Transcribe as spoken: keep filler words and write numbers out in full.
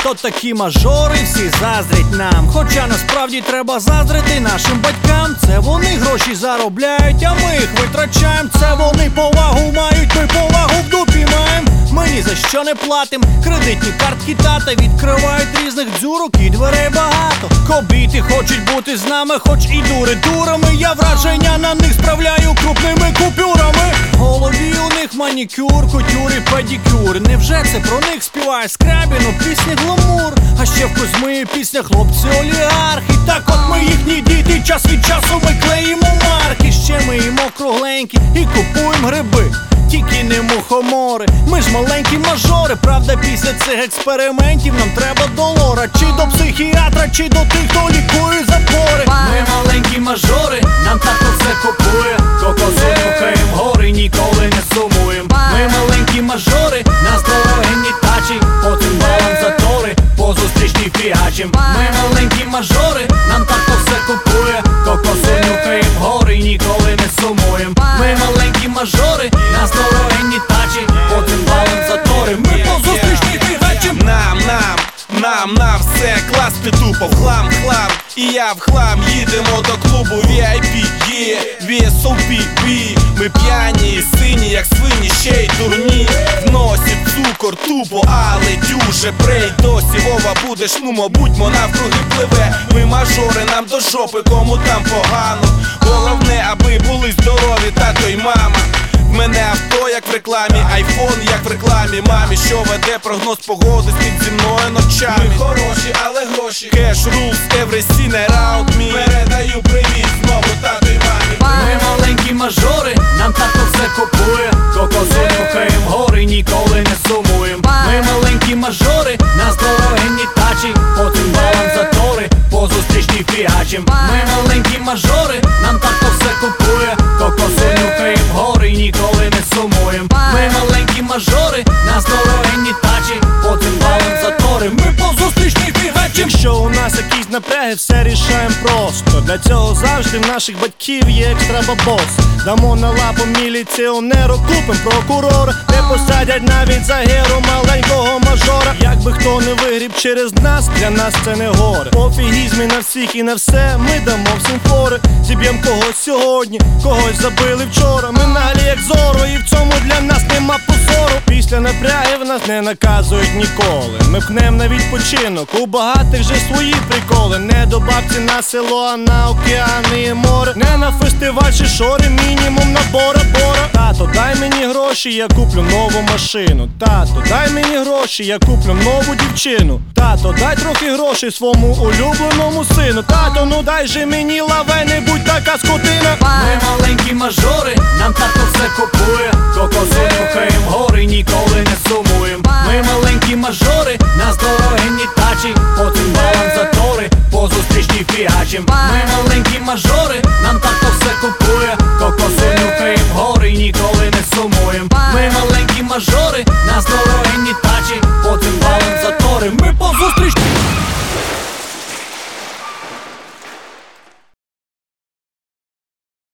Тато такі мажори, всі заздрять нам. Хоча насправді треба заздрити нашим батькам. Це вони гроші заробляють, а ми їх витрачаємо. Це вони повагу мають, ми повагу в дупі маємо. Ми ні за що не платим, кредитні картки тата відкривають різних дзюрок і дверей багато. Кобіти хочуть бути з нами, хоч і дури дурами. Я враження на них справляю крупними купюрами. В голові у них манікюр, кутюр і педикюр. Невже це про них співає Скрябін у пісні гламур? А ще в Кузьми пісня хлопці олігархи. Так от ми їхні діти, час від часу ми клеїмо марки. Ще ми їмо кругленькі і купуємо гриби, тільки не мухомори. Ми ж маленькі мажори, правда після цих експериментів нам треба до лора. Чи до психіатра, чи до тих, хто лікує запори. Ми маленькі мажори, нам тато все купує. Кокосу нюхаєм гори, ніколи не сумуєм. Ми маленькі мажори, нас дорогенні тачі, потім балам затори, по зустрічній фігачим. Ми маленькі мажори, нам тато все купує. Кокосу нюхаєм гори, ніколи не сумуєм. Ми маленькі мажори, нас дорогенні тачі, потім балам затори, ми по зустрічній фігачим. Нам, нам, нам на все класти тупо в хлам, хлам. І я в хлам, їдемо до клубу ві ай пі, є, ві ес о пі бі. Ми п'яні і сині, як свині, ще й дурні. В носі цукор тупо, але дюже прей. Досі Вова будеш, ну мабуть, мо навкруги пливе. Ми мажори, нам до жопи, кому там погано. Головне, аби були здорові тато й мама. В мене авто, як в рекламі, айфон, як в рекламі. Мамі, що веде прогноз погоди, спить зі мною ночами. Ми хороші, але гроші. Cash rules, everything around me. Передаю привіт знову тату й мамі. Ми маленькі мажори, нам тато все купує. Кокосу нюхаєм гори, ніколи не сумуєм. Ми маленькі мажори, нас дорогенні тачі, потім балам затори, по зустрічній фігачим. Ми маленькі мажори, нам тато все купує. Кокосу нюхаєм гори, ніколи не сумуєм. Ми маленькі мажори, нас дорогенні тачі, потім балам затори, ми по зустрічній фігачим. Якщо у нас якісь напряги, все рішаємо просто. Для цього завжди в наших батьків є екстра бабос. Дамо на лапу міліціонеру, купим прокурора. Не посадять навіть за геру маленького мажора. Якби хто не вигріб через нас, для нас це не горе. Пофігізмі на всіх і на все, ми дамо всім фори. Зіб'єм когось сьогодні, когось забили вчора. Ми наглі як зоро, і в цьому для нас нема позору. Після напрягів нас не наказують ніколи. Ми пнем на відпочинок, у багатих же свої приколи. Не до бабці на село, а на океани і море. Не на фестиваль чи шори, мінімум на бора-бора. Тато, дай мені гроші, я куплю нову машину. Тато, дай мені гроші, я куплю нову дівчину. Тато, дай трохи грошей своєму улюбленому сину. Тато, ну дай же мені лаве, не будь така скотина. Ми маленькі мажори, нам тато все купує. Кокосу нюхаєм гори, ніколи не сумуєм. Ми маленькі мажори, нас дорогенні тачі, потім балам затори, по зустрічній фігачим. Ми маленькі мажори, нам тато все купує. Кокосу нюхаєм гори, ніколи не сумуєм. Ми маленькі мажори, нас дорогенні тачі.